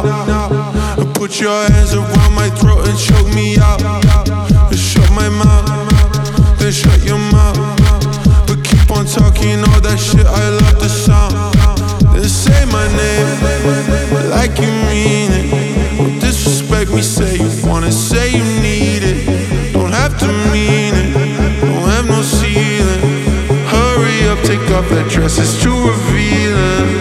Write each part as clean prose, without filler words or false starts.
now. And put your hands around my throat and choke me out. And shut my mouth, then shut your mouth. But keep on talking all that shit, I love the sound. Then say my name like you mean it. Don't disrespect me, say you wanna, say you need it. Don't have to mean it, don't have no ceiling. Hurry up, take off that dress, it's too revealing.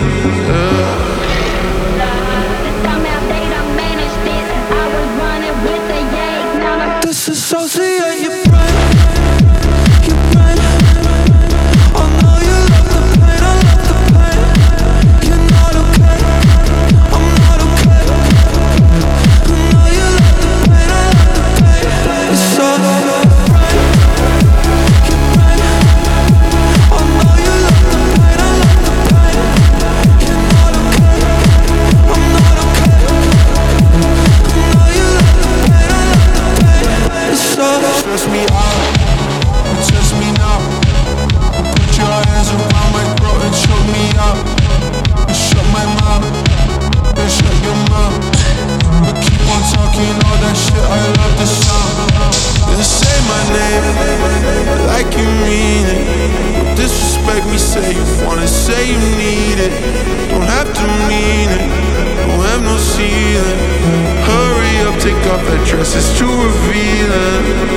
Disassociate your brain, your brain. I know you love the pain, I love the pain. You're not okay, I'm not okay. I know you love the pain, I love the pain. It's so your brain, your brain. I know you love the pain, I love the pain. You're not okay, I'm not okay. I know you love the pain, I love the pain. It's so stress me out, test me now. Put your hands around my throat and choke me out. And shut my mouth, then shut your mouth. But keep on talking all that shit, I love the sound. Then say my name like you mean it. Don't disrespect me, say you wanna, say you need it. Don't have to mean it, don't have no ceiling. Hurry up, take off that dress, it's too revealing.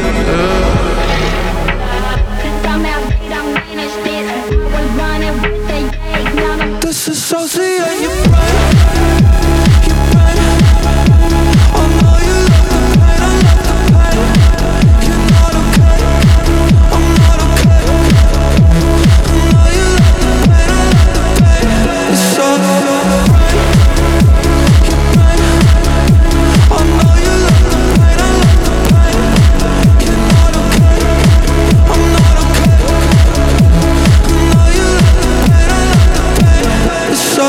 disassociate your brain, your brain. I know you love the pain, I love the pain. You're not okay, I'm not okay. I know you love the pain, I love the pain. It's so your brain, your brain. I know you love the pain, I love the pain. You're not okay, I'm not okay. I know you love the pain, I love the pain. It's so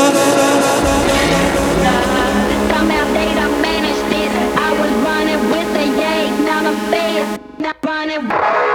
Come out, they done managed this. I was running with the yank, now I'm fast, not running.